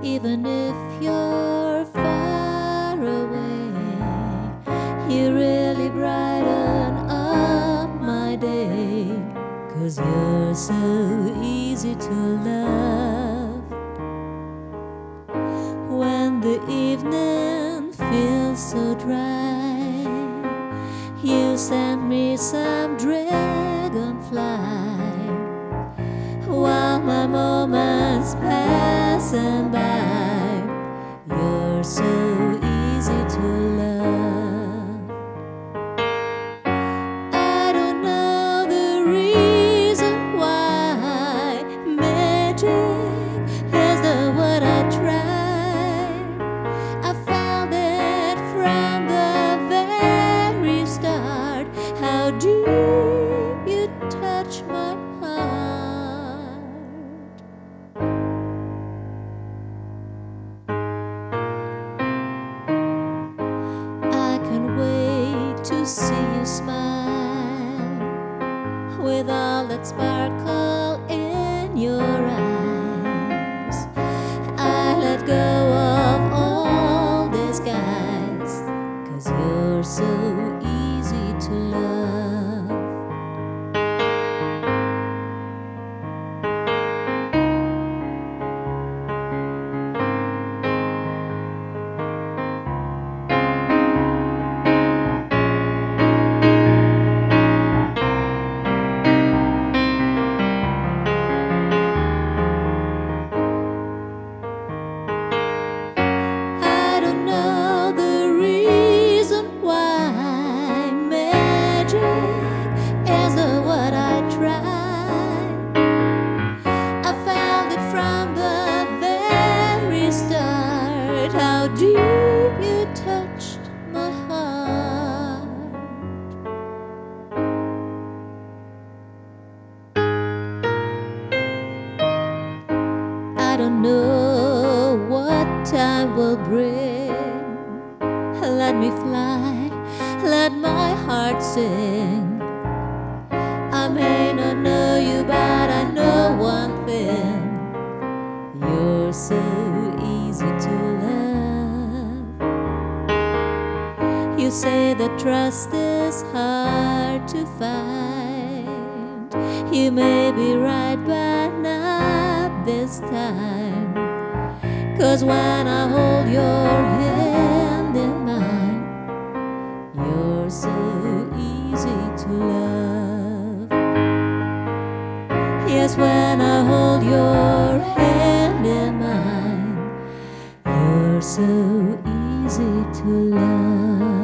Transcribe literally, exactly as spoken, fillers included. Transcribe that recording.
Even if you're far away, you really brighten up my day. 'Cause you're so easy to love. When the evening feels so dry, you send me some dragonfly. While my moments passing by, you're so easy to love. I don't know the reason why magic is the word I tried. I found it from the very start. How deep you touch my heart. I can't wait to see you smile with all that sparkle in your eyes. I let go of all disguise, 'cause you're so easy to love. How deep you touched my heart. I don't know what time will bring. Let me fly, let my heart sing. I may not know you, but I know one thing. You're so easy to love. You say that trust is hard to find. You may be right, but not this time. 'Cause when I hold your hand in mine, you're so easy to love. Yes, when I hold your hand in mine, you're so easy to love.